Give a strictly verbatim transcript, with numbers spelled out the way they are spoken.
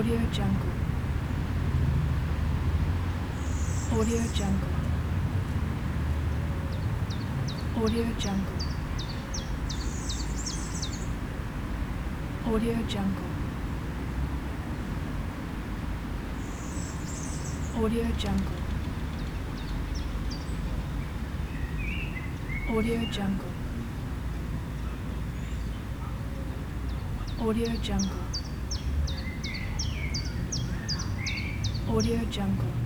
Audio Jungle. Audio Jungle. Audio Jungle. Audio Jungle. Audio Jungle. Audio Jungle. Audio Jungle. Audio Jungle.